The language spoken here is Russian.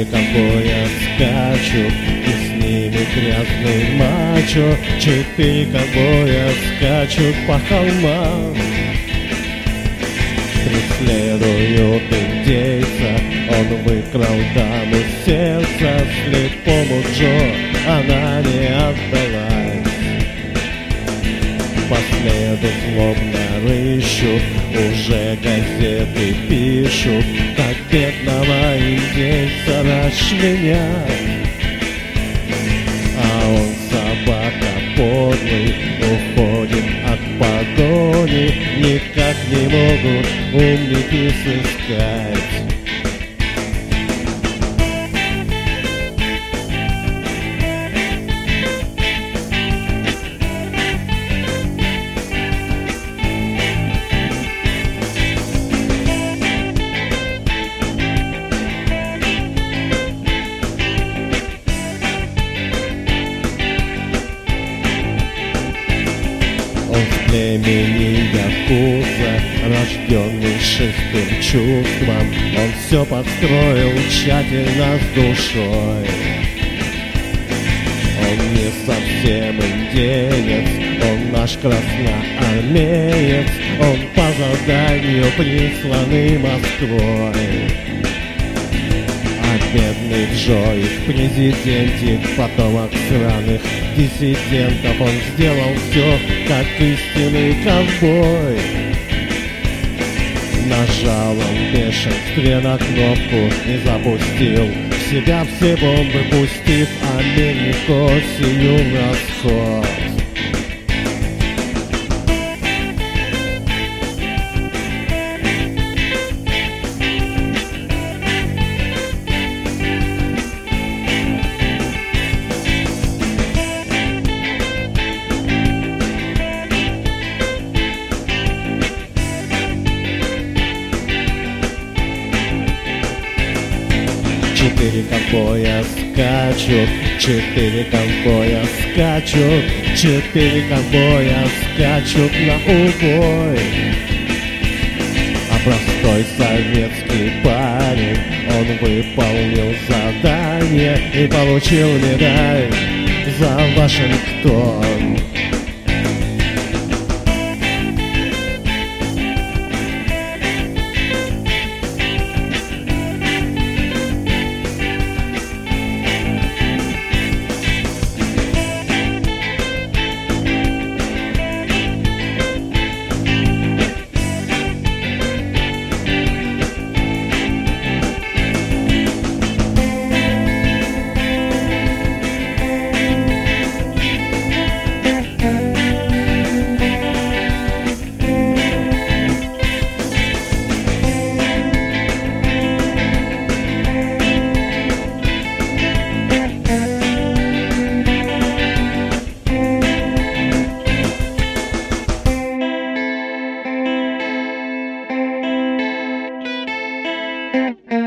4 ковбоя скачут, и с ними грязный мачо. 4 ковбоя скачут по холмам, преследуют индейца. Он выкрал даму сердца, слепому Джо она не отдалась. По следу злобно рыщут, уже газеты пишут, как бедного индейца расчленят. А он, собака подлый, уходит от погони, никак не могут умники сыскать. Он в племени Якуза, рожденный шестым чувством. Он все подстроил тщательно с душой. Он не совсем индеец, он наш красноармеец. Он по заданию присланный Москвой. А бедный Джо, их президентик, потомок сраных диссидентов. Он сделал все, как истинный ковбой. Нажал он в бешенстве на кнопку и запустил в себя все бомбы, пустив Америку сию в расход. Четыре ковбоя скачут, 4 ковбоя скачут, 4 ковбоя скачут на убой. А простой советский парень, он выполнил задание и получил медаль за Вашингтон. Mm-hmm.